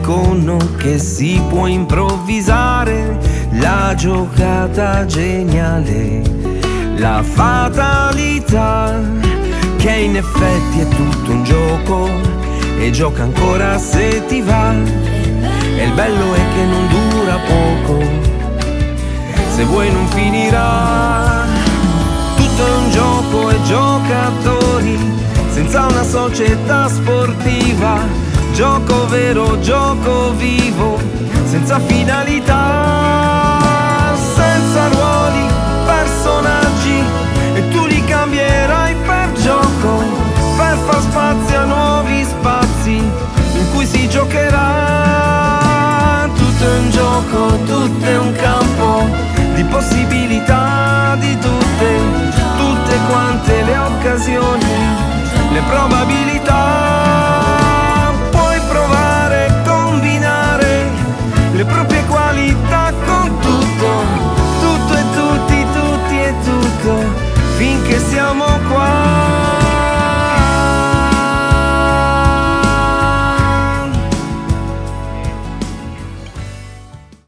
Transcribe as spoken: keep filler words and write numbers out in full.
dicono che si può improvvisare la giocata geniale, la fatalità, che in effetti è tutto un gioco e gioca ancora se ti va. E il bello è che non dura poco, se vuoi non finirà. Tutto è un gioco e giocatori, senza una società sportiva. Gioco vero, gioco vivo, senza finalità, senza ruoli, personaggi, e tu li cambierai per gioco, per far spazio a nuovi spazi in cui si giocherà. Tutto è un gioco, tutto è un campo di possibilità, di tutte, tutte quante le occasioni, le probabilità. Puoi provare, combinare le proprie qualità,